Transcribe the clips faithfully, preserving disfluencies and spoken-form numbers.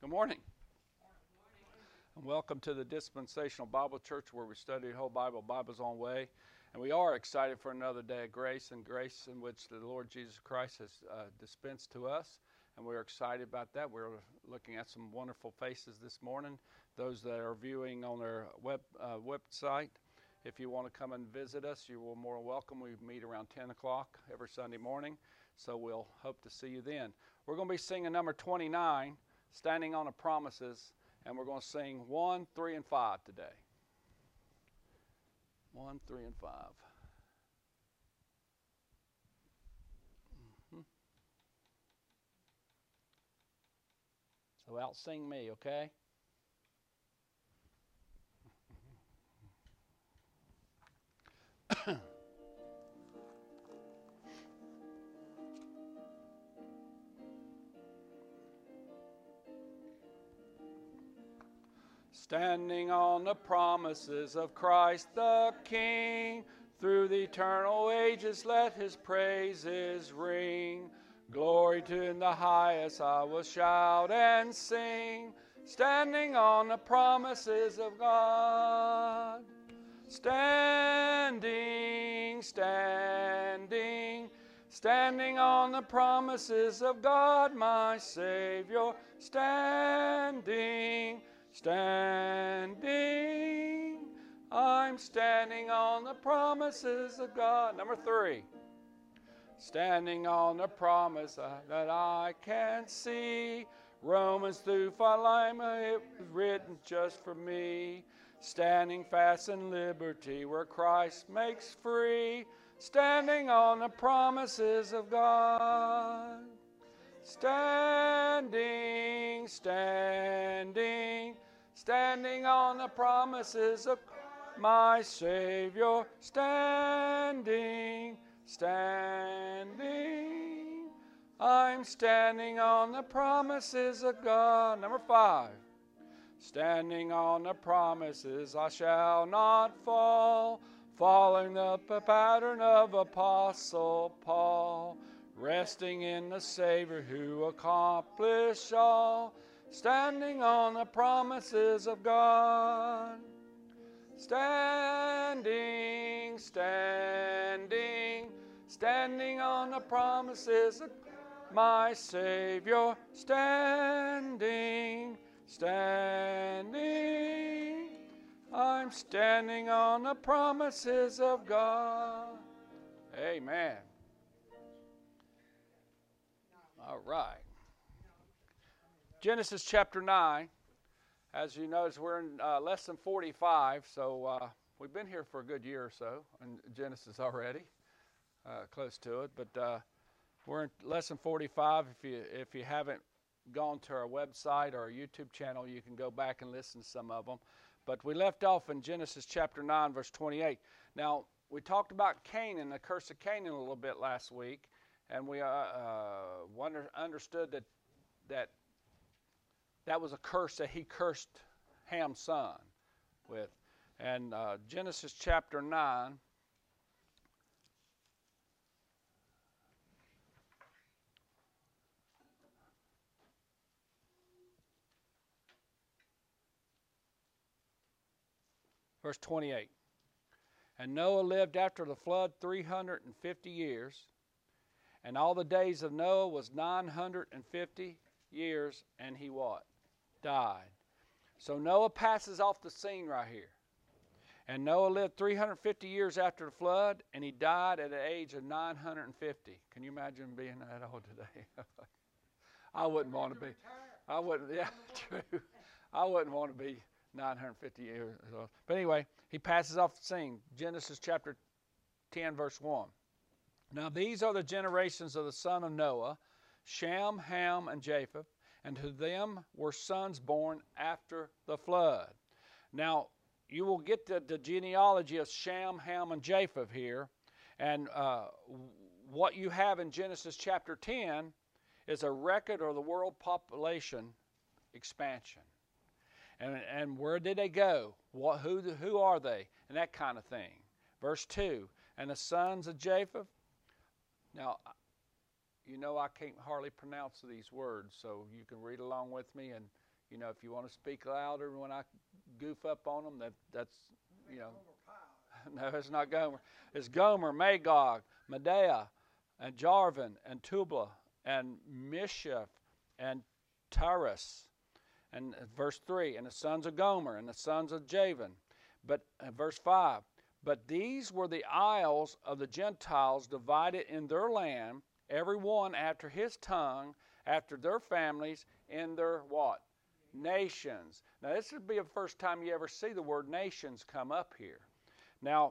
Good morning. And welcome to the Dispensational Bible Church, where we study the whole Bible, Bible's own way. And we are excited for another day of grace and grace in which the Lord Jesus Christ has uh, dispensed to us. And we're excited about that. We're looking at some wonderful faces this morning. Those that are viewing on our web uh, website, if you want to come and visit us, you're more welcome. We meet around ten o'clock every Sunday morning, so we'll hope to see you then. We're going to be singing number twenty-nine, Standing on the Promises, and we're going to sing one, three, and five today. one, three, and five. Mm-hmm. So out-sing me, okay? Standing on the promises of Christ the King, through the eternal ages let his praises ring. Glory to in the highest I will shout and sing, standing on the promises of God. Standing, standing, standing on the promises of God my Savior, standing, standing, I'm standing on the promises of God. Number three, standing on the promise that I can see. Romans through Philemon, it was written just for me. Standing fast in liberty where Christ makes free. Standing on the promises of God. Standing, standing, standing on the promises of my Savior. Standing, standing, I'm standing on the promises of God. Number five, standing on the promises I shall not fall, following the pattern of Apostle Paul. Resting in the Savior who accomplished all, standing on the promises of God. Standing, standing, standing on the promises of my Savior. Standing, standing, I'm standing on the promises of God. Amen. All right. Genesis chapter nine. As you notice, we're in uh, lesson forty-five, so uh, we've been here for a good year or so in Genesis already, uh, close to it. But uh, we're in lesson forty-five. If you if you haven't gone to our website or our YouTube channel, you can go back and listen to some of them. But we left off in Genesis chapter nine, verse twenty-eight. Now, we talked about Canaan, the curse of Canaan, a little bit last week. And we uh, uh, wonder, understood that that that was a curse that he cursed Ham's son with. And uh, Genesis chapter nine, verse twenty-eight. And Noah lived after the flood three hundred fifty years. And all the days of Noah was nine hundred fifty years, and he what? Died. So Noah passes off the scene right here. And Noah lived three hundred fifty years after the flood, and he died at the age of nine hundred fifty. Can you imagine being that old today? I wouldn't want to be. I wouldn't, yeah, true. I wouldn't want to be nine hundred fifty years old. But anyway, he passes off the scene. Genesis chapter ten, verse one. Now these are the generations of the son of Noah, Shem, Ham, and Japheth, and to them were sons born after the flood. Now, you will get the, the genealogy of Shem, Ham, and Japheth here, and uh, what you have in Genesis chapter ten is a record of the world population expansion. And, and where did they go? What, who, who are they? And that kind of thing. Verse two, and the sons of Japheth. Now, you know I can't hardly pronounce these words, so you can read along with me, and You know, if you want to speak louder when I goof up on them, that that's, you know. No, it's not Gomer. It's Gomer, Magog, Medea, and Jarvan, and Tubal, and Mishaf, and Tyrus. And verse three, and the sons of Gomer, and the sons of Javan. But uh, verse five, but these were the isles of the Gentiles divided in their land, every one after his tongue, after their families, in their what? Nations. Now this would be the first time you ever see the word nations come up here. Now,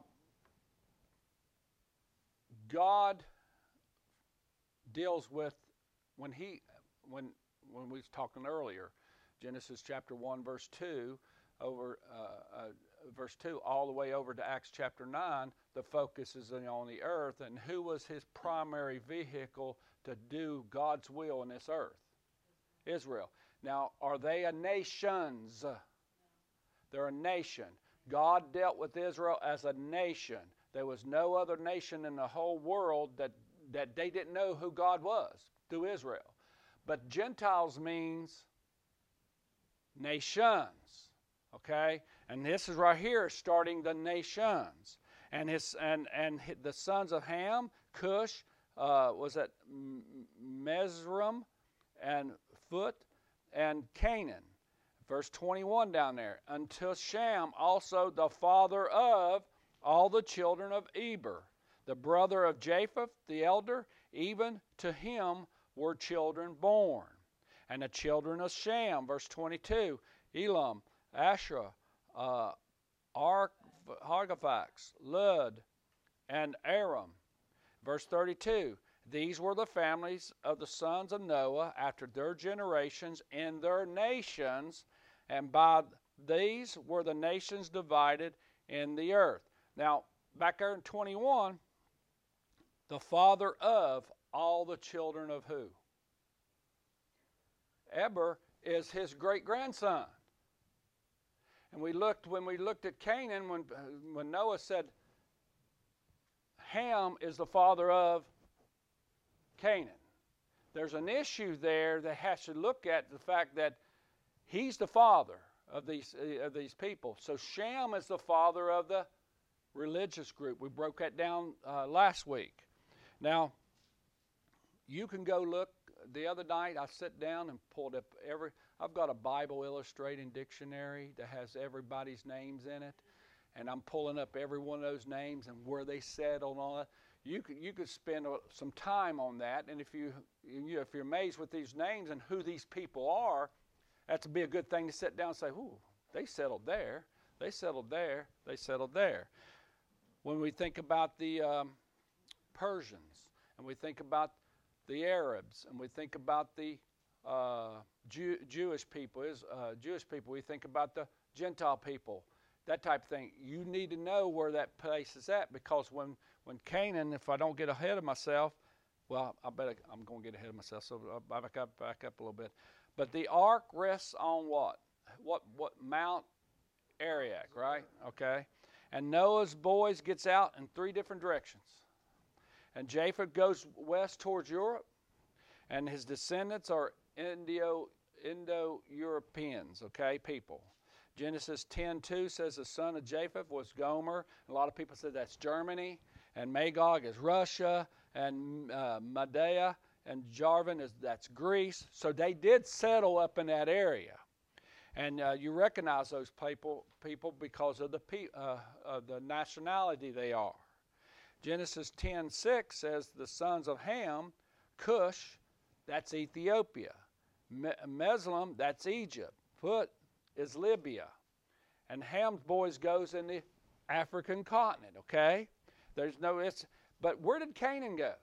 God deals with, when he, when when we was talking earlier, Genesis chapter one, verse two, over uh, uh, verse two, all the way over to Acts chapter nine, the focus is on the earth, and who was his primary vehicle to do God's will in this earth? Israel. Now, are they a nations? They're a nation. God dealt with Israel as a nation. There was no other nation in the whole world that, that they didn't know who God was through Israel. But Gentiles means nations, okay? And this is right here starting the nations. And his and and the sons of Ham, Cush, uh, was that Mesrim and Phut and Canaan. Verse twenty-one down there, until Shem, also the father of all the children of Eber, the brother of Japheth, the elder, even to him were children born. And the children of Shem, verse twenty-two, Elam, Asherah, uh, Arphaxad, Lud, and Aram. Verse thirty-two, these were the families of the sons of Noah after their generations in their nations, and by these were the nations divided in the earth. Now, back there in twenty-one, the father of all the children of who? Eber is his great-grandson. And we looked, when we looked at Canaan, when, when Noah said, Ham is the father of Canaan. There's an issue there that has to look at the fact that he's the father of these, uh, of these people. So Shem is the father of the religious group. We broke that down uh, last week. Now, you can go look. The other night I sat down and pulled up every, I've got a Bible illustrating dictionary that has everybody's names in it. And I'm pulling up every one of those names and where they settled on it. You could you could spend some time on that, and if you, you if you're amazed with these names and who these people are, that'd be a good thing to sit down and say, "Ooh, they settled there, they settled there, they settled there." When we think about the um, Persians, and we think about the Arabs, and we think about the uh, Jew, Jewish people, is uh, Jewish people, we think about the Gentile people, that type of thing. You need to know where that place is at, because when When Canaan, if I don't get ahead of myself, well, I bet I, I'm going to get ahead of myself, so I'll back up, back up a little bit. But the ark rests on what? What? What? Mount Ararat, right? Okay. And Noah's boys gets out in three different directions. And Japheth goes west towards Europe, and his descendants are Indo, Indo-Europeans, okay, people. Genesis ten two says the son of Japheth was Gomer. A lot of people said that's Germany. And Magog is Russia, and uh, Medea and Jarvan is that's Greece. So they did settle up in that area, and uh, you recognize those people people because of the pe- uh, of the nationality they are. Genesis ten six says the sons of Ham, Cush, that's Ethiopia. Me- Meslam, that's Egypt. Phut is Libya, and Ham's boys goes in the African continent. Okay. There's no, it's, but where did Canaan go?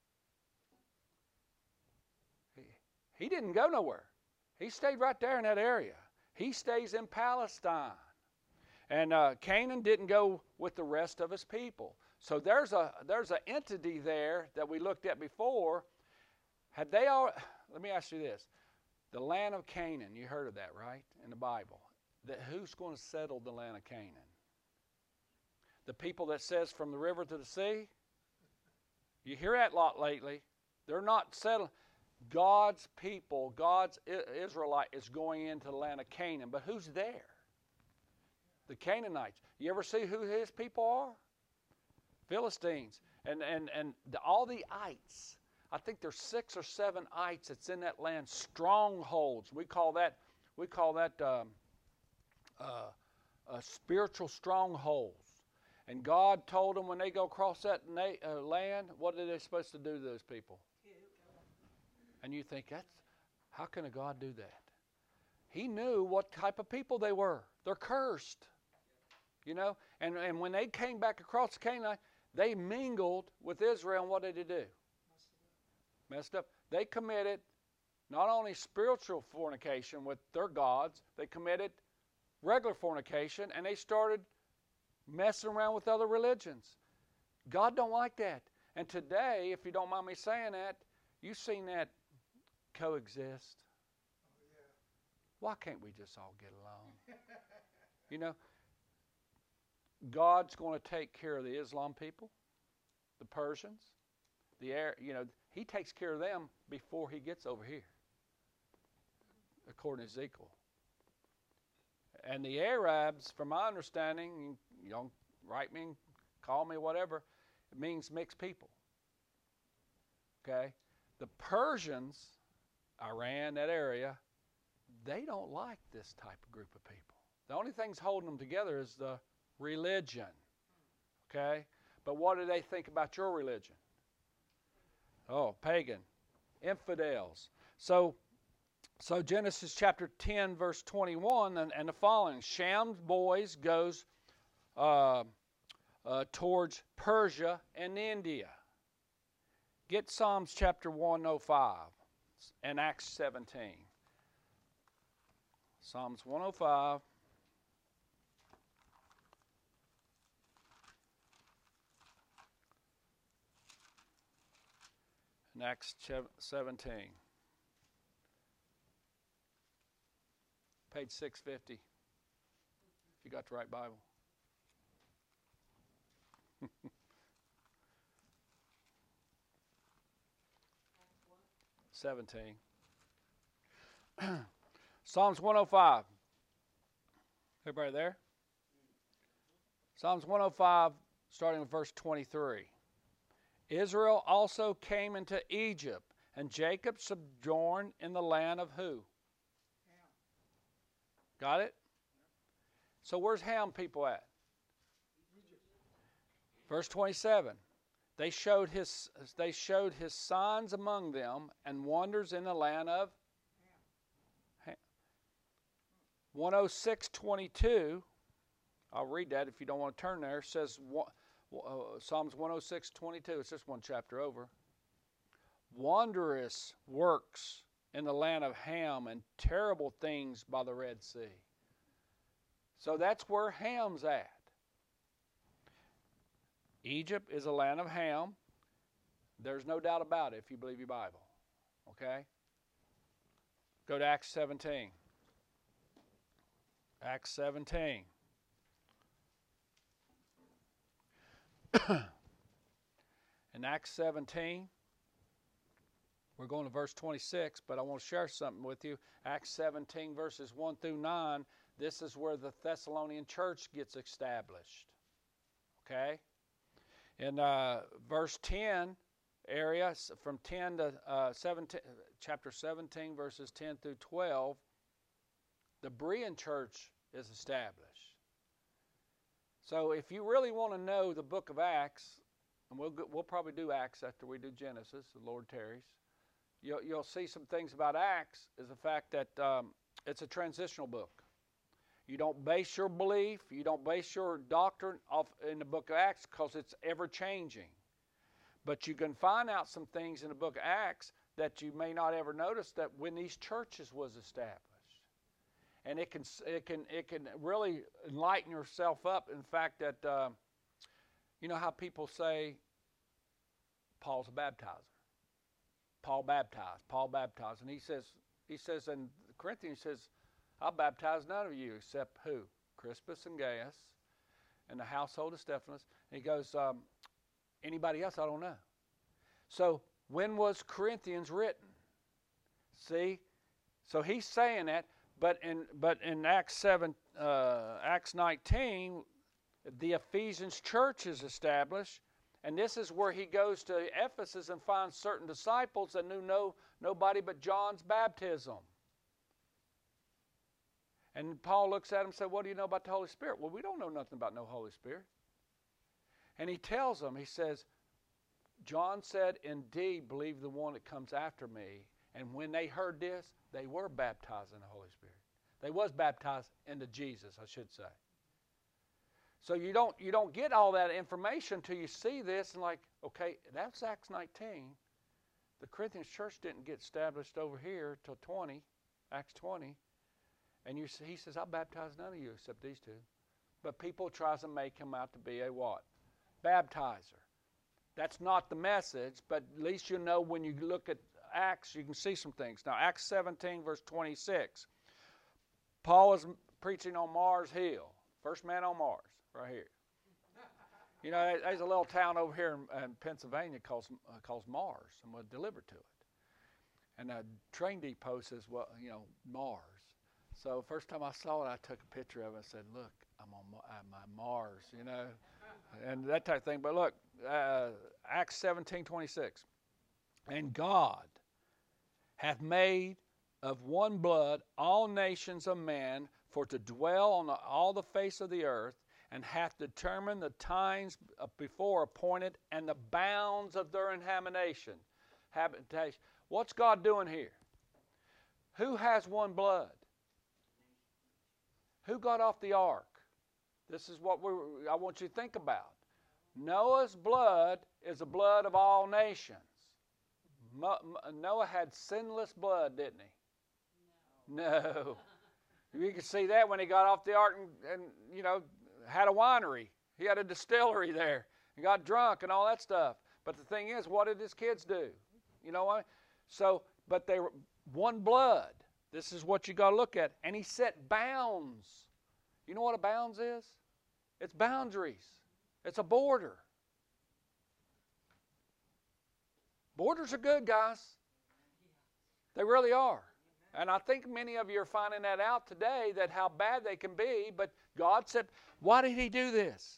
He, he didn't go nowhere. He stayed right there in that area. He stays in Palestine. And uh, Canaan didn't go with the rest of his people. So there's a there's an entity there that we looked at before. Had they all, let me ask you this. The land of Canaan, you heard of that, right, in the Bible? That who's going to settle the land of Canaan? The people that says from the river to the sea? You hear that a lot lately. They're not settling. God's people, God's Israelite is going into the land of Canaan. But who's there? The Canaanites. You ever see who his people are? Philistines. And, and, and the, all the ites. I think there's six or seven ites that's in that land. Strongholds. We call that, we call that um, uh, uh, spiritual strongholds. And God told them when they go across that na- uh, land, what are they supposed to do to those people? And you think, that's, how can a God do that? He knew what type of people they were. They're cursed. You know? And, and when they came back across Canaan, they mingled with Israel, and what did they do? Messed up. They committed not only spiritual fornication with their gods, they committed regular fornication, and they started messing around with other religions. God don't like that. And today, if you don't mind me saying that, you've seen that coexist. Why can't we just all get along? You know, God's going to take care of the Islam people, the Persians, the air. You know, He takes care of them before He gets over here, according to Ezekiel. And the Arabs, from my understanding, you don't write me, call me, whatever, it means mixed people. Okay? The Persians, Iran, that area, they don't like this type of group of people. The only thing's holding them together is the religion. Okay? But what do they think about your religion? Oh, pagan, infidels. So, so Genesis chapter ten, verse twenty-one, and, and the following. Sham's boys goes uh, uh, towards Persia and India. Get Psalms chapter one oh five and Acts seventeen. Psalms one oh five. And Acts seventeen. Page six fifty. If you got the right Bible. seventeen. Psalms one oh five. Everybody there? Psalms one oh five, starting with verse twenty-three. Israel also came into Egypt, and Jacob sojourned in the land of who? Got it? So where's Ham people at? Verse twenty-seven. They showed his they showed his signs among them and wonders in the land of Ham. one oh six twenty-two. I'll read that if you don't want to turn there. It says uh, Psalms one oh six twenty-two. It's just one chapter over. Wondrous works in the land of Ham and terrible things by the Red Sea. So that's where Ham's at. Egypt is a land of Ham. There's no doubt about it if you believe your Bible. Okay? Go to Acts seventeen. Acts seventeen. In Acts seventeen, we're going to verse twenty-six, but I want to share something with you. Acts seventeen, verses one through nine, this is where the Thessalonian church gets established. Okay? In uh, verse ten area, from ten to uh, seventeen, chapter seventeen, verses ten through twelve, the Berean church is established. So if you really want to know the book of Acts, and we'll, we'll probably do Acts after we do Genesis, the Lord tarries, you'll, you'll see some things about Acts is the fact that um, it's a transitional book. You don't base your belief, you don't base your doctrine off in the book of Acts because it's ever changing. But you can find out some things in the book of Acts that you may not ever notice that when these churches was established. And it can it can it can really enlighten yourself up. In fact, that uh, you know how people say Paul's a baptizer. Paul baptized. Paul baptized, and he says he says in Corinthians he says, "I'll baptize none of you except who? Crispus and Gaius, and the household of Stephanus." And he goes, um, "Anybody else? I don't know." So when was Corinthians written? See? So he's saying that, but in but in Acts seven, uh, Acts nineteen, the Ephesians church is established, and this is where he goes to Ephesus and finds certain disciples that knew no nobody but John's baptism. And Paul looks at him and said, "What do you know about the Holy Spirit?" Well, we don't know nothing about no Holy Spirit. And he tells them, he says, John said, "Indeed, believe the one that comes after me." And when they heard this, they were baptized in the Holy Spirit. They was baptized into Jesus, I should say. So you don't you don't get all that information until you see this and like, okay, that's Acts nineteen. The Corinthians church didn't get established over here till twenty, Acts twenty. And you, he says, "I baptize none of you except these two." But people tries to make him out to be a what? Baptizer. That's not the message, but at least you know when you look at Acts, you can see some things. Now, Acts seventeen, verse twenty-six. Paul is preaching on Mars Hill. First man on Mars, right here. You know, there's a little town over here in, in Pennsylvania called, uh, called Mars, and we're delivered to it. And the train depot says, well, you know, Mars. So first time I saw it, I took a picture of it and said, "Look, I'm on my, my Mars," you know, and that type of thing. But look, uh, Acts seventeen twenty-six. "And God hath made of one blood all nations of men for to dwell on the, all the face of the earth, and hath determined the times before appointed and the bounds of their inhabitation." Habitation. What's God doing here? Who has one blood? Who got off the ark? This is what we I want you to think about. Noah's blood is the blood of all nations. Mo, Noah had sinless blood, didn't he? No. No. You can see that when he got off the ark and, and, you know, had a winery. He had a distillery there and got drunk and all that stuff. But the thing is, what did his kids do? You know what? So, but they were one blood. This is what you got to look at. And he set bounds. You know what a bounds is? It's boundaries. It's a border. Borders are good, guys. They really are. And I think many of you are finding that out today, that how bad they can be. But God said, why did he do this?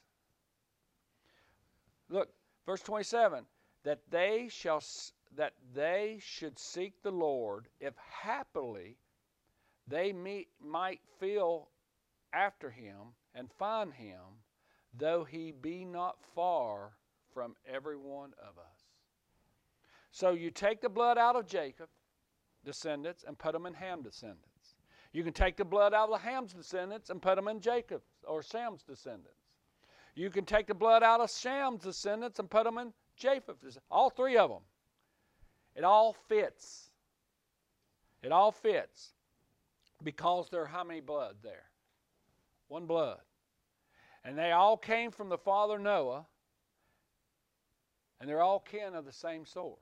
Look, verse twenty-seven. That they shall that they should seek the Lord, if happily they meet, might feel after him and find him, though he be not far from every one of us. So you take the blood out of Jacob descendants and put them in Ham descendants. You can take the blood out of Ham's descendants and put them in Jacob's or Sham's descendants. You can take the blood out of Sham's descendants and put them in Japheth's. All three of them. It all fits. It all fits. Because there are how many blood there? One blood. And they all came from the father Noah. And they're all kin of the same source.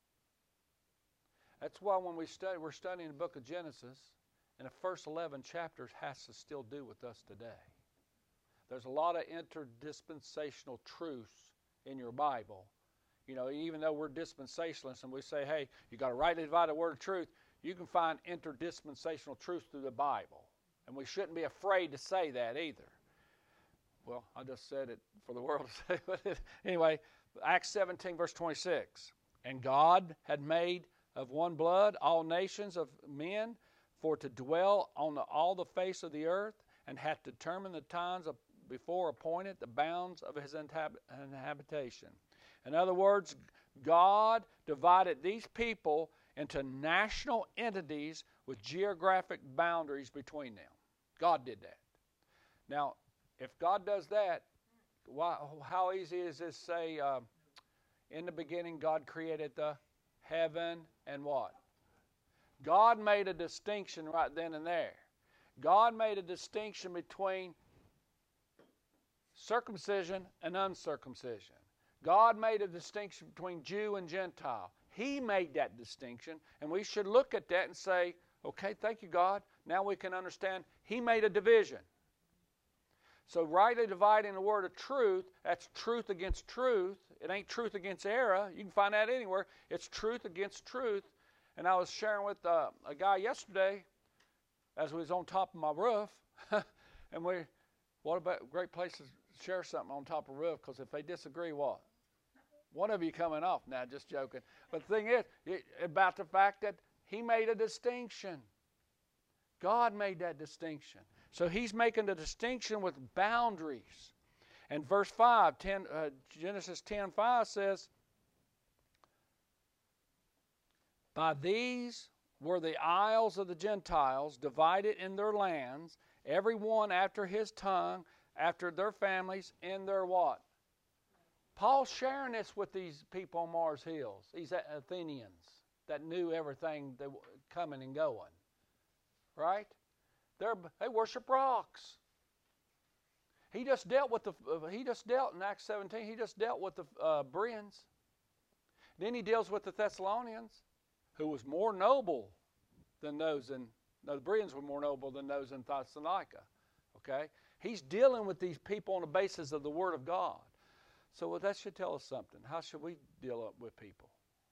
That's why when we study, we're studying the book of Genesis, and the first eleven chapters has to still do with us today. There's a lot of interdispensational truths in your Bible. You know, even though we're dispensationalists and we say, hey, you got to rightly divide the word of truth, you can find interdispensational truths through the Bible. And we shouldn't be afraid to say that either. Well, I just said it for the world to say. But anyway, Acts seventeen, verse twenty-six. And God had made of one blood all nations of men for to dwell on the, all the face of the earth, and hath determined the times of, before appointed the bounds of his inhab- inhabitation. In other words, God divided these people into national entities with geographic boundaries between them. God did that. Now, if God does that, why, how easy is this to say, uh, in the beginning God created the heaven and what? God made a distinction right then and there. God made a distinction between circumcision and uncircumcision. God made a distinction between Jew and Gentile. He made that distinction, and we should look at that and say, okay, thank you, God. Now we can understand He made a division. So rightly dividing the word of truth, that's truth against truth. It ain't truth against error. You can find that anywhere. It's truth against truth. And I was sharing with uh, a guy yesterday as we was on top of my roof. And we, what about great places to share something on top of a roof? Because if they disagree, what? One of you coming off. Now, just joking. But the thing is, it, about the fact that he made a distinction. God made that distinction. So he's making the distinction with boundaries. And verse five, ten, uh, Genesis ten five says, by these were the isles of the Gentiles divided in their lands, every one after his tongue, after their families, in their what? Paul's sharing this with these people on Mars Hills, these Athenians that knew everything that coming and going. Right? They're, they worship rocks. He just dealt with the. Uh, he just dealt in Acts seventeen. He just dealt with the uh, Bereans. Then he deals with the Thessalonians, who was more noble than those in. No, the Bereans were more noble than those in Thessalonica. Okay, he's dealing with these people on the basis of the Word of God. So well, that should tell us something. How should we deal up with people?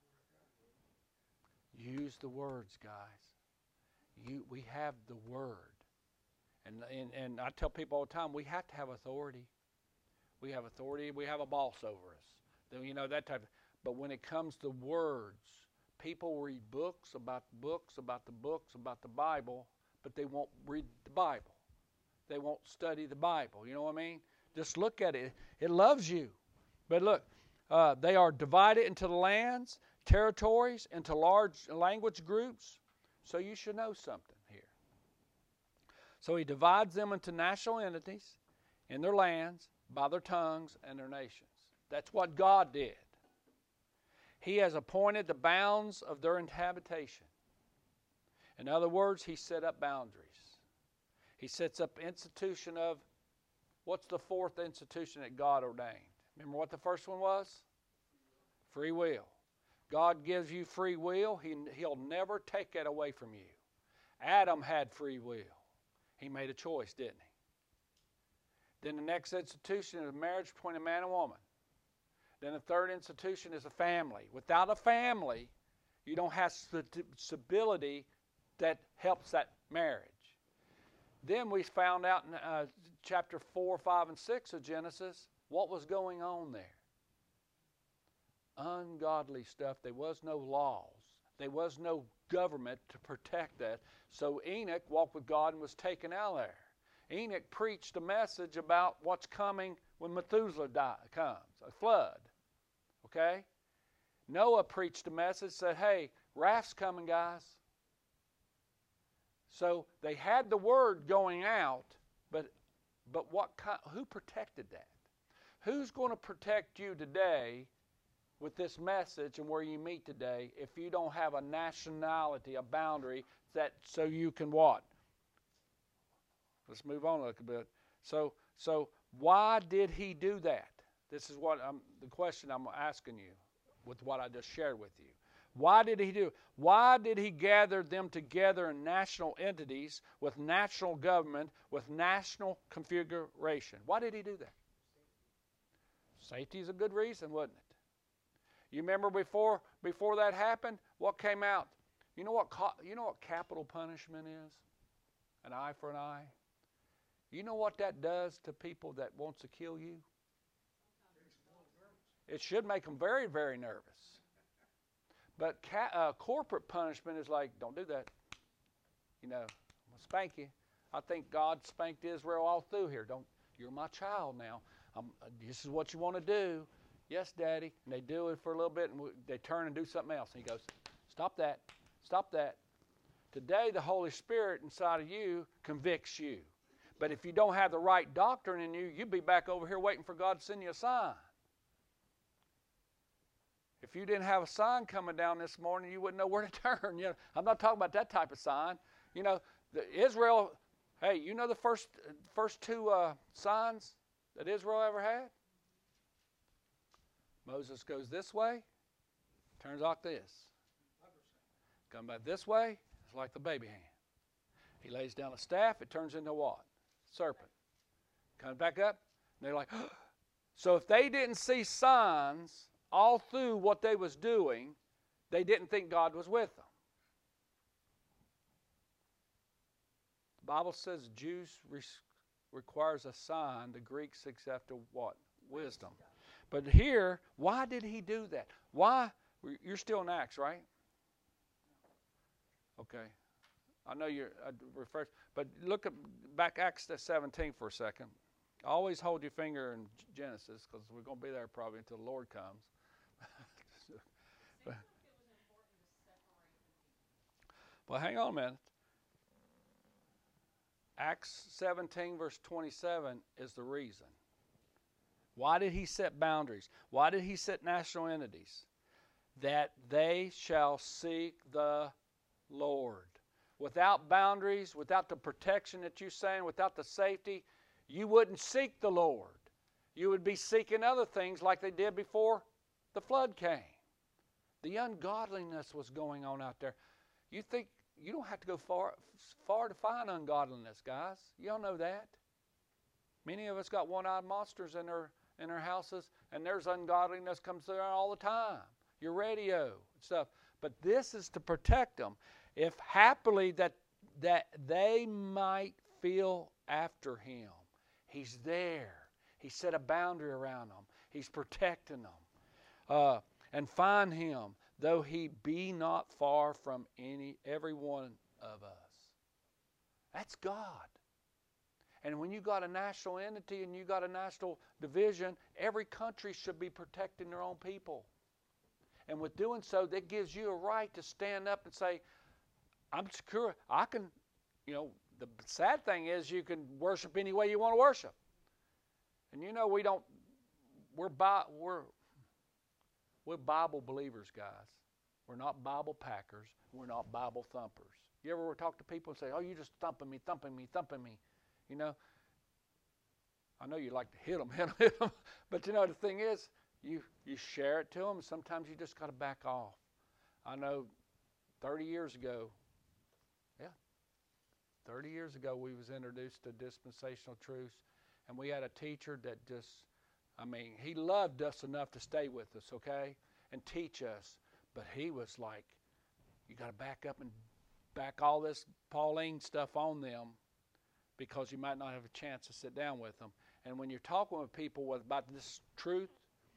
Use the words, guys. You, we have the Word. And, and and I tell people all the time, we have to have authority. We have authority. We have a boss over us. You know, that type of, but when it comes to words, people read books about books, about the books, about the Bible, but they won't read the Bible. They won't study the Bible. You know what I mean? Just look at it. It loves you. But look, uh, they are divided into the lands, territories, into large language groups. So you should know something here. So he divides them into national entities in their lands by their tongues and their nations. That's what God did. He has appointed the bounds of their habitation. In other words, he set up boundaries. He sets up institution of, what's the fourth institution that God ordained? Remember what the first one was? Free will. God gives you free will. He, he'll never take it away from you. Adam had free will. He made a choice, didn't he? Then the next institution is marriage between a man and woman. Then the third institution is a family. Without a family, you don't have stability that helps that marriage. Then we found out in uh, chapter four, five, and six of Genesis what was going on there. Ungodly stuff. There was no laws. There was no government to protect that. So Enoch walked with God and was taken out of there. Enoch preached a message about what's coming when Methuselah die, comes, a flood. Okay? Noah preached a message, said, hey, wrath's coming, guys. So they had the word going out, but but what kind, who protected that? Who's going to protect you today with this message and where you meet today if you don't have a nationality, a boundary that so you can what? Let's move on a little bit. So so why did he do that? This is what I'm, the question I'm asking you with what I just shared with you. Why did he do it? Why did he gather them together in national entities with national government, with national configuration? Why did he do that? Safety is a good reason, wasn't it? You remember before before that happened, what came out? You know what you know what capital punishment is? An eye for an eye. You know what that does to people that wants to kill you? It should make them very, very nervous. But ca- uh, corporate punishment is like, don't do that. You know, I'm gonna spank you. I think God spanked Israel all through here. Don't. You're my child now. I'm, this is what you want to do. Yes, Daddy. And they do it for a little bit, and they turn and do something else. And he goes, stop that. Stop that. Today, the Holy Spirit inside of you convicts you. But if you don't have the right doctrine in you, you'd be back over here waiting for God to send you a sign. If you didn't have a sign coming down this morning, you wouldn't know where to turn. You know, I'm not talking about that type of sign. You know, the Israel, hey, you know the first first two uh, signs that Israel ever had? Moses goes this way, turns like this. Come back this way, it's like the baby hand. He lays down a staff, it turns into what? Serpent. Comes back up, and they're like, so if they didn't see signs all through what they was doing, they didn't think God was with them. Bible says Jews re- requires a sign. The Greeks accept a what? Wisdom. But here, why did he do that? Why? You're still in Acts, right? Okay. I know you're uh, refreshed, but look at back Acts seventeen for a second. Always hold your finger in Genesis, because we're going to be there probably until the Lord comes. but, well, hang on a minute. Acts seventeen verse twenty-seven is the reason. Why did he set boundaries? Why did he set national entities? That they shall seek the Lord. Without boundaries, without the protection that you're saying, without the safety, you wouldn't seek the Lord. You would be seeking other things like they did before the flood came. The ungodliness was going on out there. You think you don't have to go far, far to find ungodliness, guys. Y'all know that. Many of us got one-eyed monsters in our in our houses, and there's ungodliness comes through all the time. Your radio and stuff. But this is to protect them. If happily that that they might feel after him. He's there. He set a boundary around them. He's protecting them. Uh, and find him, though he be not far from any every one of us. That's God. And when you got a national entity and you got a national division, every country should be protecting their own people. And with doing so, that gives you a right to stand up and say, I'm secure. I can, you know, the sad thing is you can worship any way you want to worship. And you know we don't, we're, we're, we're Bible believers, guys. We're not Bible packers. We're not Bible thumpers. You ever talk to people and say, oh, you're just thumping me, thumping me, thumping me. You know, I know you like to hit them, hit them, hit them. But you know, the thing is, you, you share it to them. Sometimes you just got to back off. I know thirty years ago, yeah, thirty years ago we was introduced to dispensational truths. And we had a teacher that just, I mean, he loved us enough to stay with us, okay, and teach us. But he was like, you got to back up and back all this Pauline stuff on them, because you might not have a chance to sit down with them. And when you're talking with people with, about this truth,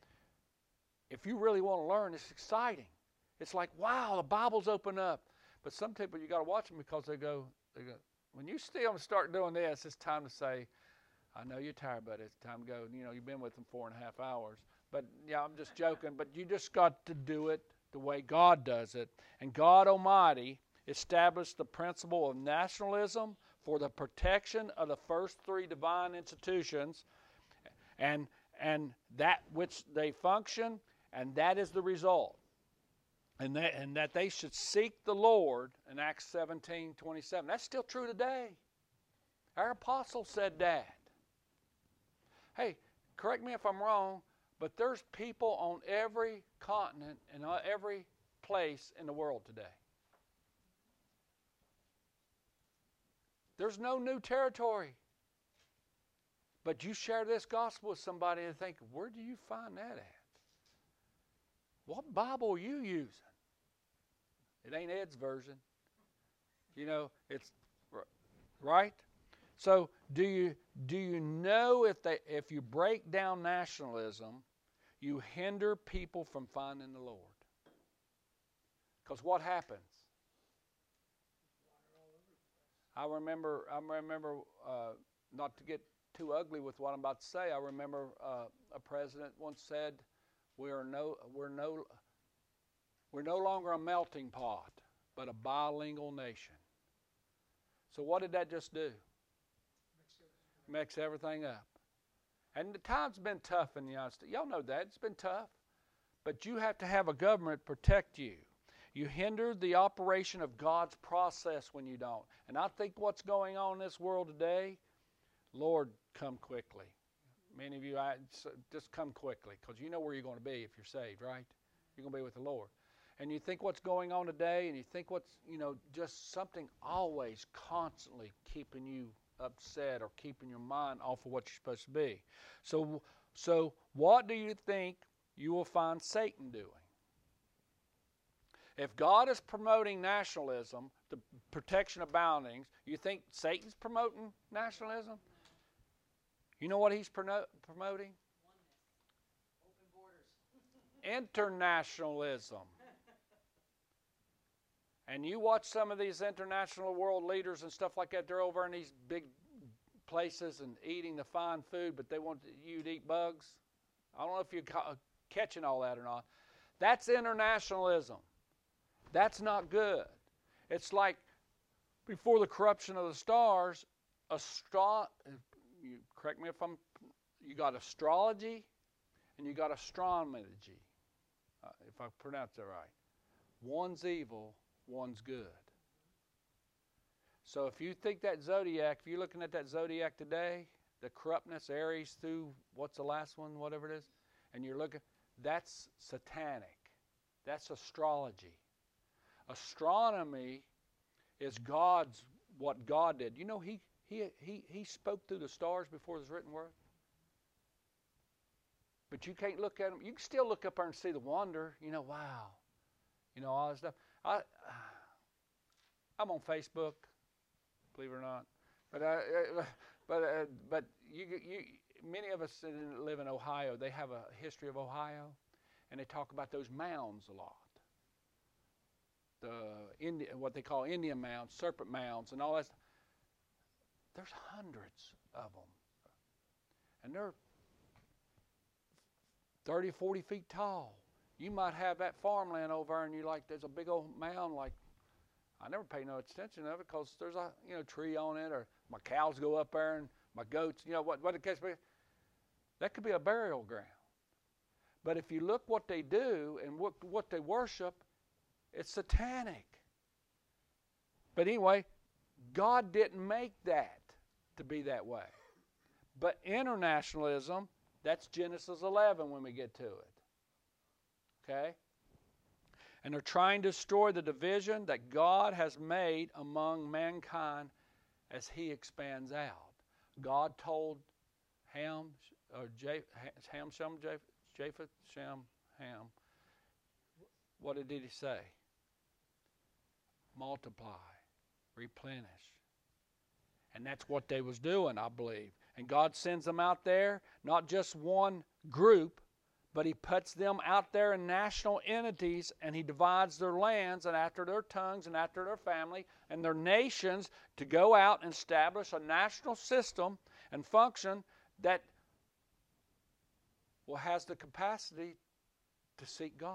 if you really want to learn, it's exciting. It's like, wow, the Bible's open up. But some people, you got to watch them because they go, they go, when you see them start doing this, it's time to say, I know you're tired, but it's time to go. You know, you've been with them four and a half hours. But, yeah, I'm just joking. But you just got to do it the way God does it. And God Almighty established the principle of nationalism for the protection of the first three divine institutions, and and that which they function, and that is the result. And that, and that they should seek the Lord in Acts seventeen twenty-seven. That's still true today. Our apostle said that. Hey, correct me if I'm wrong, but there's people on every continent and every place in the world today. There's no new territory. But you share this gospel with somebody and think, where do you find that at? What Bible are you using? It ain't Ed's version. You know, it's right. So do you do you know if they if you break down nationalism, you hinder people from finding the Lord? Because what happens? I remember. I remember. Uh, not to get too ugly with what I'm about to say. I remember uh, a president once said, "We are no. We're no. We're no longer a melting pot, but a bilingual nation." So what did that just do? Mix everything up. And the time's been tough in the United States. Y'all know that. It's been tough. But you have to have a government protect you. You hinder the operation of God's process when you don't. And I think what's going on in this world today, Lord, come quickly. Many of you, I, just come quickly, because you know where you're going to be if you're saved, right? You're going to be with the Lord. And you think what's going on today, and you think what's, you know, just something always constantly keeping you upset or keeping your mind off of what you're supposed to be. So, so what do you think you will find Satan doing? If God is promoting nationalism, the protection of boundings, you think Satan's promoting nationalism? You know what he's prono- promoting? Open borders. Internationalism. And you watch some of these international world leaders and stuff like that, they're over in these big places and eating the fine food, but they want you to eat bugs. I don't know if you're ca- catching all that or not. That's internationalism. That's not good. It's like before the corruption of the stars, astro- you correct me if I'm, you got astrology and you got astronomy, uh, if I pronounce that right. One's evil, one's good. So if you think that zodiac, if you're looking at that zodiac today, the corruptness, Aries through, what's the last one, whatever it is, and you're looking, that's satanic. That's astrology. Astronomy is God's, what God did. You know, he, he, he, he spoke through the stars before the written word. But you can't look at them. You can still look up there and see the wonder. You know, wow. You know, all that stuff. I, I'm on Facebook, believe it or not. But I, but uh, but you, you, many of us that live in Ohio, they have a history of Ohio, and they talk about those mounds a lot. The Indi- what they call Indian mounds, serpent mounds, and all that. There's hundreds of them, and they're thirty, forty feet tall. You might have that farmland over there, and you're like, there's a big old mound. Like, I never pay no attention to it because there's a you know tree on it, or my cows go up there, and my goats. You know what? What the case be? That could be a burial ground. But if you look what they do and what what they worship, it's satanic. But anyway, God didn't make that to be that way. But internationalism, that's Genesis eleven when we get to it. Okay? And they're trying to destroy the division that God has made among mankind as he expands out. God told Ham, or Japheth, Ham, Shem, Japheth, Shem, Ham, what did he say? Multiply, replenish. And that's what they was doing, I believe. And God sends them out there, not just one group, but he puts them out there in national entities, and he divides their lands and after their tongues and after their family and their nations to go out and establish a national system and function that well, has the capacity to seek God.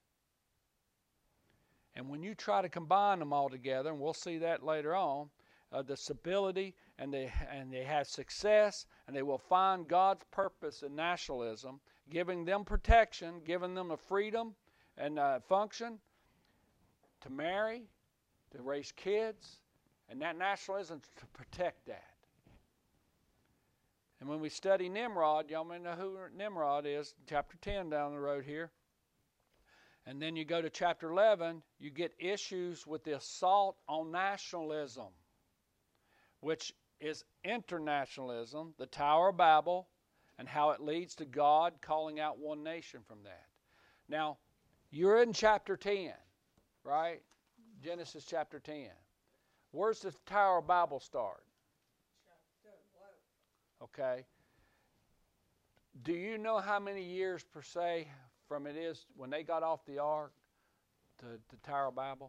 And when you try to combine them all together, and we'll see that later on, uh, the stability, and they, and they have success, and they will find God's purpose in nationalism, giving them protection, giving them a freedom and uh, function to marry, to raise kids, and that nationalism to protect that. And when we study Nimrod, y'all may know who Nimrod is, chapter ten down the road here. And then you go to chapter eleven, you get issues with the assault on nationalism, which is internationalism, the Tower of Babel, and how it leads to God calling out one nation from that. Now, you're in chapter ten, right? Genesis chapter ten. Where's the Tower of Babel start? Chapter eleven. Okay. Do you know how many years per se from it is when they got off the ark to the Tower of Babel?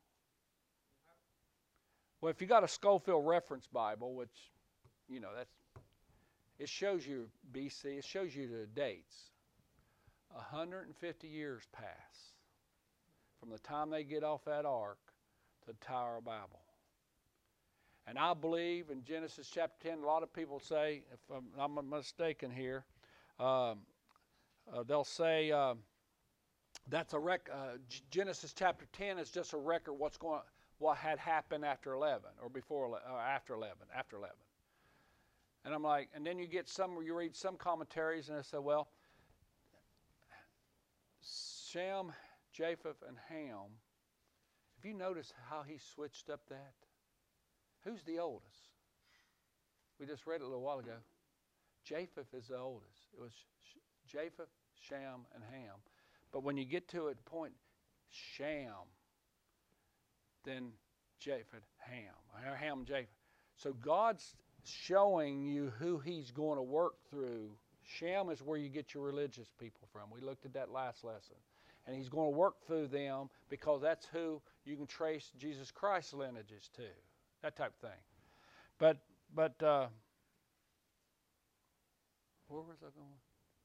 Well, if you got a Schofield Reference Bible, which, you know, that's, it shows you B C, it shows you the dates. one hundred fifty years pass from the time they get off that ark to the Tower of Babel. And I believe in Genesis chapter ten, a lot of people say, if I'm not mistaken here, um, uh, they'll say uh, that's a rec. Uh, Genesis chapter ten is just a record what's going, what had happened after eleven or before or after eleven, after eleven. And I'm like, and then you get some, you read some commentaries and they say, well, Shem, Japheth, and Ham. Have you noticed how he switched up that? Who's the oldest? We just read it a little while ago. Japheth is the oldest. It was Japheth, Shem, and Ham. But when you get to a point, Shem then Japheth, Ham. Ham, Japheth. So God's showing you who he's going to work through. Shem is where you get your religious people from. We looked at that last lesson. And he's going to work through them because that's who you can trace Jesus Christ's lineages to. That type of thing. But, but, uh, where was I going?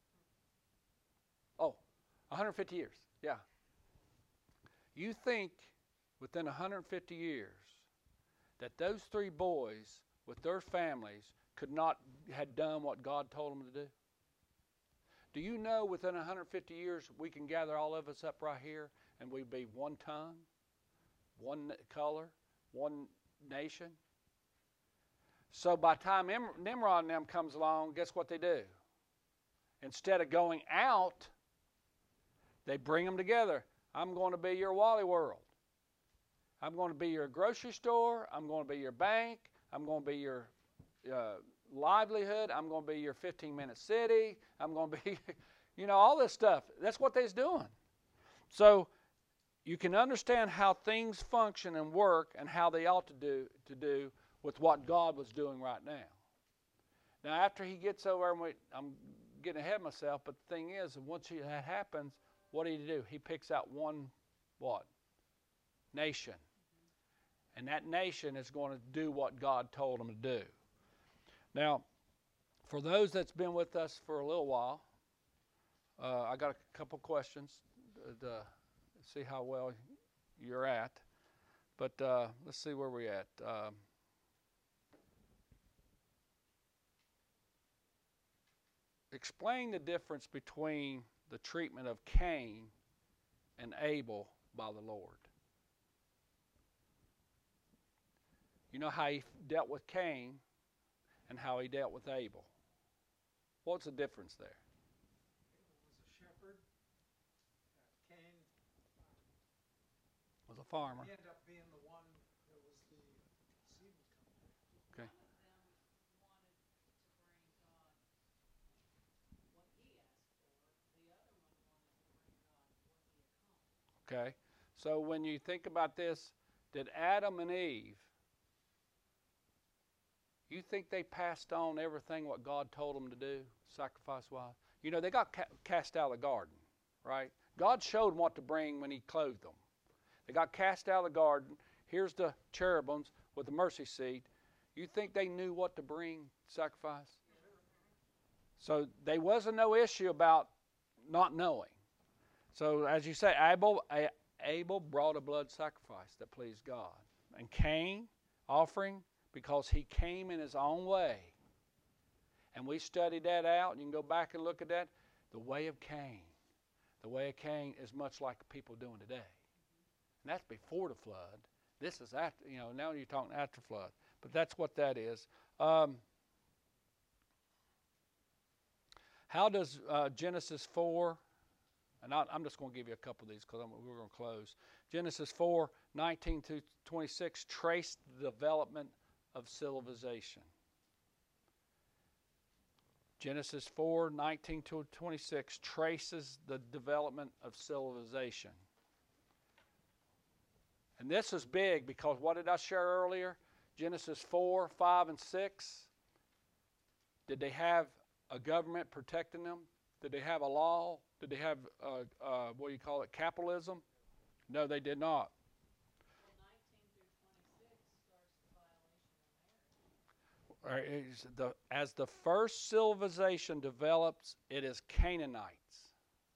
Oh, one hundred fifty years. Yeah. You think within one hundred fifty years that those three boys with their families could not have done what God told them to do? Do you know within one hundred fifty years we can gather all of us up right here and we'd be one tongue, one color, one nation? So by the time Nimrod and them comes along, guess what they do? Instead of going out, they bring them together. I'm going to be your Wally World. I'm going to be your grocery store. I'm going to be your bank. I'm going to be your uh, livelihood. I'm going to be your fifteen-minute city. I'm going to be, you know, all this stuff. That's what they's doing. So you can understand how things function and work and how they ought to do to do with what God was doing right now. Now, after he gets over, and we, I'm getting ahead of myself, but the thing is, once that happens, what did he do? He picks out one, what? Nation. And that nation is going to do what God told them to do. Now, for those that's been with us for a little while, uh, I got a couple questions to, to see how well you're at. But uh, let's see where we're at. Um, explain the difference between the treatment of Cain and Abel by the Lord. You know how he dealt with Cain and how he dealt with Abel. What's the difference there? Abel was a shepherd. Uh, Cain was a farmer. He ended up being the one that was the seed was coming. Okay. One of them wanted to bring God what he asked for. The other one wanted to bring God what he accomplished. Okay. So when you think about this, did Adam and Eve, you think they passed on everything what God told them to do, sacrifice-wise? You know, they got ca- cast out of the garden, right? God showed them what to bring when he clothed them. They got cast out of the garden. Here's the cherubims with the mercy seat. You think they knew what to bring, sacrifice? So there wasn't no issue about not knowing. So as you say, Abel, Abel brought a blood sacrifice that pleased God. And Cain, offering, because he came in his own way. And we studied that out. You can go back and look at that. The way of Cain. The way of Cain is much like people doing today. And that's before the flood. This is after, you know, now you're talking after flood. But that's what that is. Um, how does uh, Genesis four, and I, I'm just going to give you a couple of these because we're going to close. Genesis four, nineteen to twenty-six, trace the development of civilization. Genesis four, nineteen to twenty-six traces the development of civilization. And this is big because what did I share earlier? Genesis four, five, and six. Did they have a government protecting them? Did they have a law? Did they have, uh, uh, what do you call it, capitalism? No, they did not. Well, nineteen through twenty-six starts the violation of marriage. Is the, as the first civilization develops, it is Canaanites.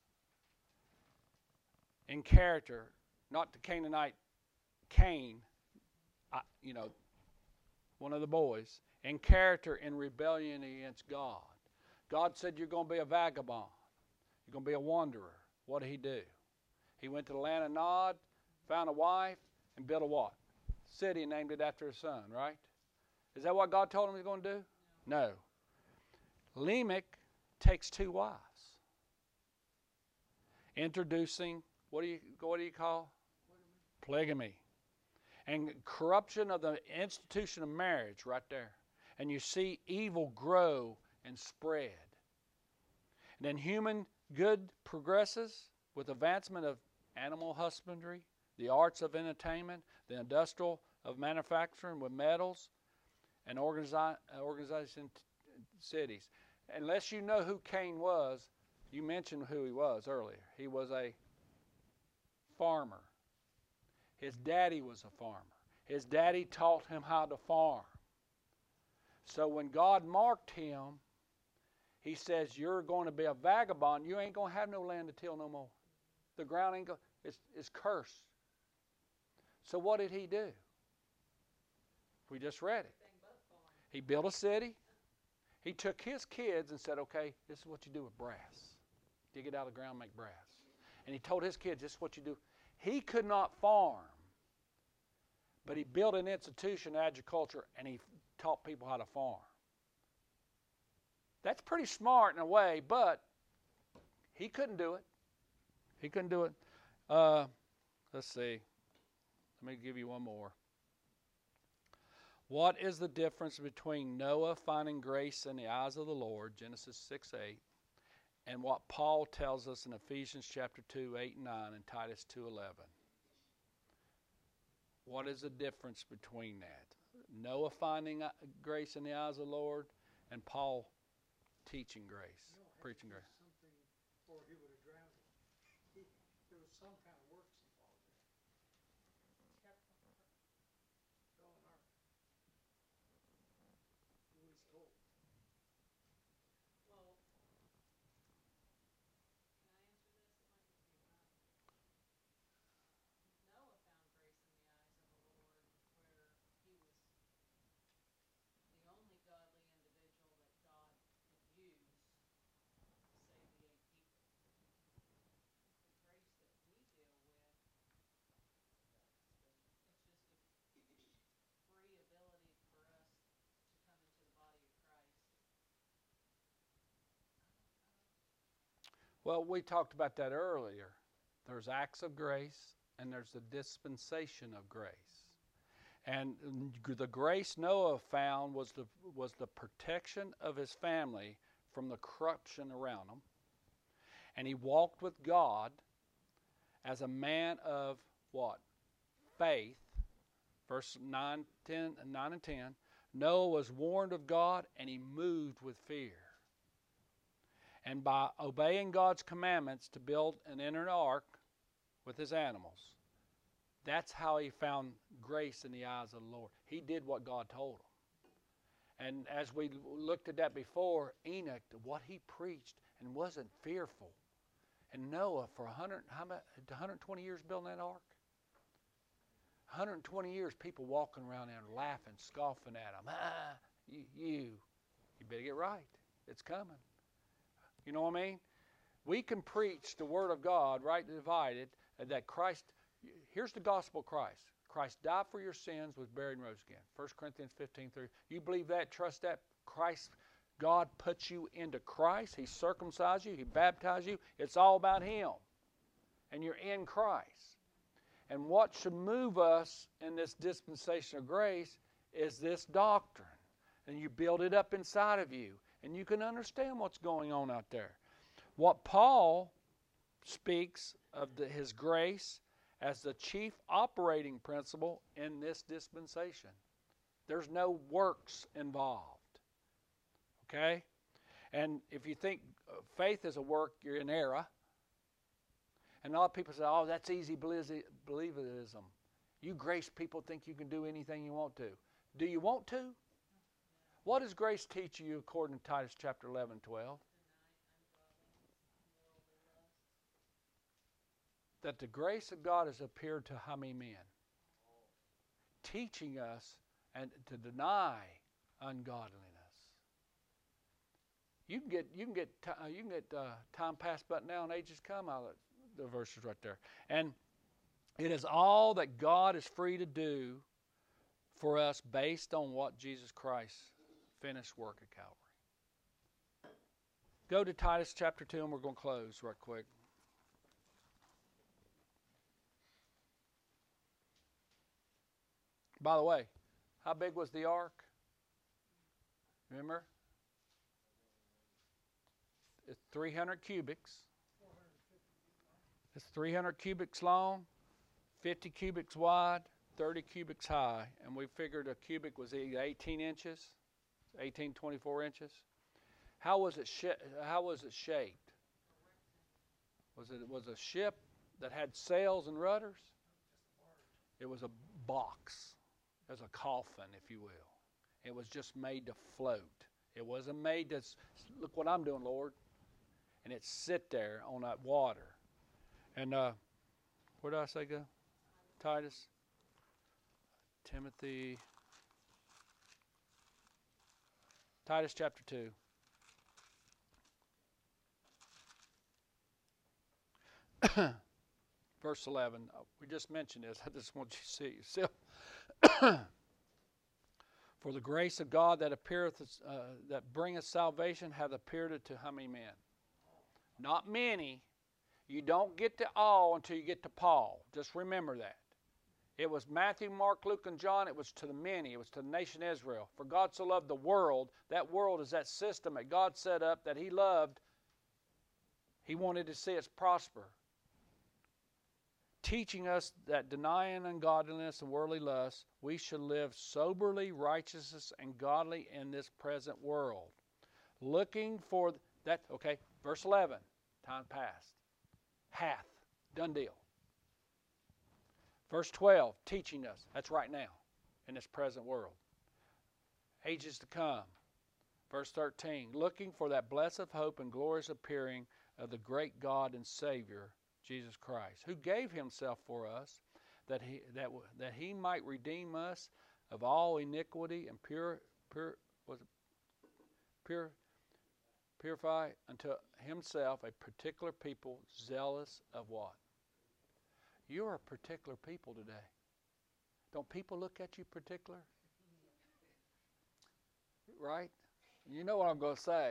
In character, not the Canaanite Cain, I, you know, one of the boys, in character in rebellion against God. God said you're going to be a vagabond. You're going to be a wanderer. What did he do? He went to the land of Nod, found a wife, and built a what? City and named it after his son, right? Is that what God told him he was going to do? No. no. Lamech takes two wives. Introducing, what do you, what do you call? Polygamy. And corruption of the institution of marriage right there. And you see evil grow and spread. And then human good progresses with advancement of animal husbandry, the arts of entertainment, the industrial of manufacturing with metals and organizi- organization t- cities. Unless you know who Cain was, you mentioned who he was earlier. He was a farmer. His daddy was a farmer. His daddy taught him how to farm. So when God marked him, he says, you're going to be a vagabond. You ain't going to have no land to till no more. The ground ain't going, it's, it's cursed. So what did he do? We just read it. He built a city. He took his kids and said, okay, this is what you do with brass. Dig it out of the ground, make brass. And he told his kids, this is what you do. He could not farm, but he built an institution, agriculture, and he taught people how to farm. That's pretty smart in a way, but he couldn't do it. He couldn't do it. Uh, let's see. Let me give you one more. What is the difference between Noah finding grace in the eyes of the Lord, Genesis six eight, and what Paul tells us in Ephesians chapter two, eight and nine, and Titus two eleven? What is the difference between that? Noah finding grace in the eyes of the Lord, and Paul teaching grace, No, had preaching to do grace. something, or he would have drowned him. He, there was some kind of works involved there. Kept from her. Fell in our. He was told. Well, can I answer this? It might be pretty hard. Noah found grace in the eyes of the Lord, where he was the only godly individual that God could use to save the eight people. The grace that we deal with, it's just a free ability for us to come into the body of Christ. Well, we talked about that earlier. There's acts of grace, and there's the dispensation of grace. And the grace Noah found was the, was the protection of his family from the corruption around him. And he walked with God as a man of what? Faith. Verse nine, ten, nine and ten. Noah was warned of God, and he moved with fear. And by obeying God's commandments to build an inner ark with his animals, that's how he found grace in the eyes of the Lord. He did what God told him. And as we looked at that before, Enoch, what he preached and wasn't fearful. And Noah, for one hundred, how about one hundred twenty years building that ark? one hundred twenty years, people walking around there laughing, scoffing at him. Ah, you, you, you better get right. It's coming. You know what I mean? We can preach the Word of God, rightly divided, that Christ, here's the gospel of Christ. Christ died for your sins, was buried and rose again. First Corinthians fifteen three. You believe that, trust that. Christ, God puts you into Christ. He circumcised you. He baptized you. It's all about Him. And you're in Christ. And what should move us in this dispensation of grace is this doctrine. And you build it up inside of you. And you can understand what's going on out there. What Paul speaks of the, his grace as the chief operating principle in this dispensation. There's no works involved. Okay? And if you think faith is a work, you're in error. And a lot of people say, oh, that's easy believism. You grace people think you can do anything you want to. Do you want to? What does grace teach you according to Titus chapter eleven, twelve? That the grace of God has appeared to how many men? Teaching us and to deny ungodliness. You can get you can get uh, you can get uh, time past but now and ages come. Out of the verses right there, and it is all that God is free to do for us based on what Jesus Christ finished work at Calvary. Go to Titus chapter two, and we're going to close right quick. By the way, how big was the ark? Remember? It's three hundred cubics. It's three hundred cubics long, fifty cubics wide, thirty cubits high, and we figured a cubic was eighteen inches, eighteen, twenty-four inches. How was it sh- how was it shaped? Was it was a ship that had sails and rudders? It was a box. It was a coffin, if you will. It was just made to float. It wasn't made to, look what I'm doing, Lord. And it sit there on that water. And uh, where did I say go? Titus. Timothy. Titus chapter two. Verse eleven. We just mentioned this. I just want you to see. See, for the grace of God that appeareth, uh, that bringeth salvation, hath appeared to how many men? Not many. You don't get to all until you get to Paul. Just remember that. It was Matthew, Mark, Luke, and John. It was to the many. It was to the nation Israel. For God so loved the world. That world is that system that God set up that He loved. He wanted to see us prosper. Teaching us that denying ungodliness and worldly lust, we should live soberly, righteousness, and godly in this present world. Looking for that, okay, verse eleven, time past. Hath, done deal. Verse twelve, teaching us, that's right now, in this present world. Ages to come. Verse thirteen, looking for that blessed hope and glorious appearing of the great God and Savior, Jesus Christ, who gave Himself for us, that He that that He might redeem us of all iniquity and pure pure was it pure purify unto Himself a particular people zealous of what? You're a particular people today. Don't people look at you particular? Right? You know what I'm going to say.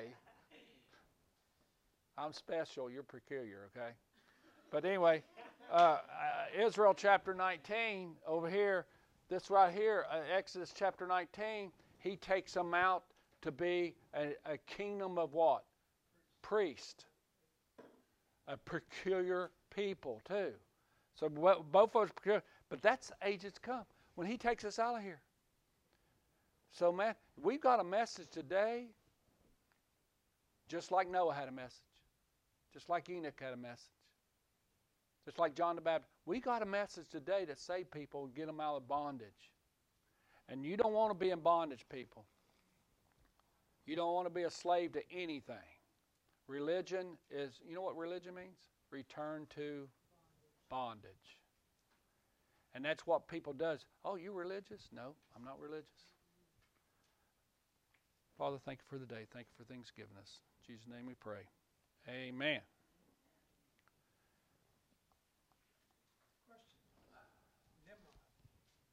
I'm special. You're peculiar, okay? But anyway, uh, uh, Israel chapter nineteen over here, this right here, uh, Exodus chapter nineteen, He takes them out to be a, a kingdom of what? Priest. A peculiar people too. So both of us peculiar, but that's ages to come when He takes us out of here. So man, we've got a message today, just like Noah had a message, just like Enoch had a message. Just like John the Baptist. We got a message today to save people and get them out of bondage. And you don't want to be in bondage, people. You don't want to be a slave to anything. Religion is, you know what religion means? Return to bondage. And that's what people does. Oh, you religious? No, I'm not religious. Father, thank you for the day. Thank you for things given us. In Jesus' name we pray. Amen.